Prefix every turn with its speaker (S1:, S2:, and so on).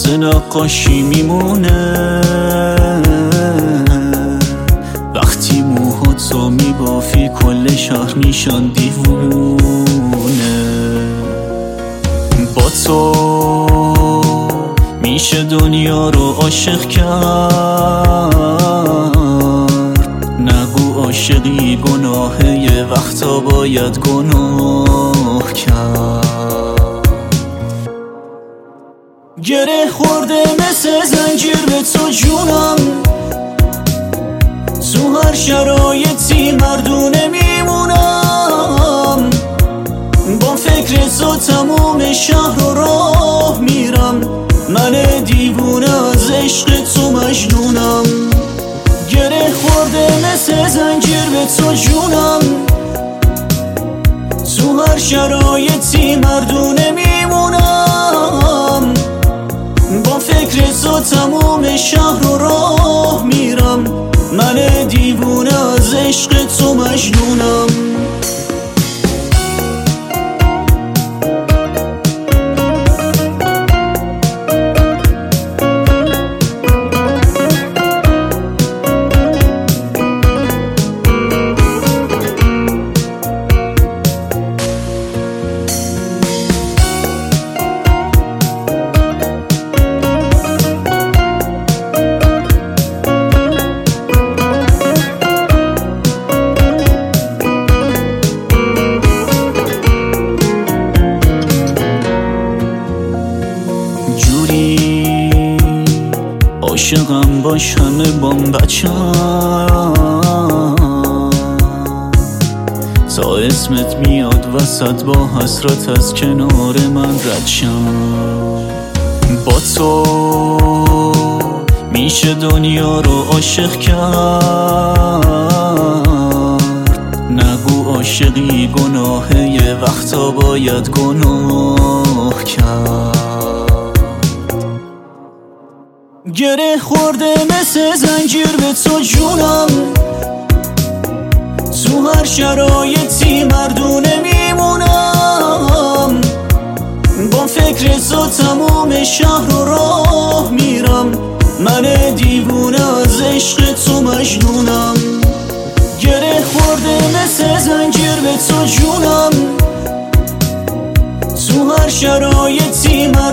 S1: واسه نقاشی میمونه وقتی موهاتو میبافی کل شهر میشن دیوونه. با تو میشه دنیا رو عاشق کرد، نگو عاشقی گناهه، یه وقتا باید گناه کرد. گره خورده مثل زنجیر به تو جونم، تو هر شرایطی مردونه میمونم. با فکر تو تموم شهر رو راه میرم، من دیوونه از عشق تو مجنونم. گره خورده مثل زنجیر به تو جونم، تو هر شرایطی مردونه میمونم. با فکر تو تموم شهر رو راه میرم، من دیوونه از عشق تو مجنونم. عاشقم باش همه بام بچم، تا اسمت میاد وسط با حسرت از کنار من رد شم. با تو میشه دنیا رو عاشق کرد، نگو عاشقی گناهه، یه وقتا باید گناه کرد. گره خورده مثل زنجیر به تو جونم، تو هر شرایطی مردونه میمونم. با فکر تو تموم شهر رو راه میرم، من دیوونه از عشق تو مجنونم. گره خورده مثل زنجیر به تو جونم، تو هر شرایطی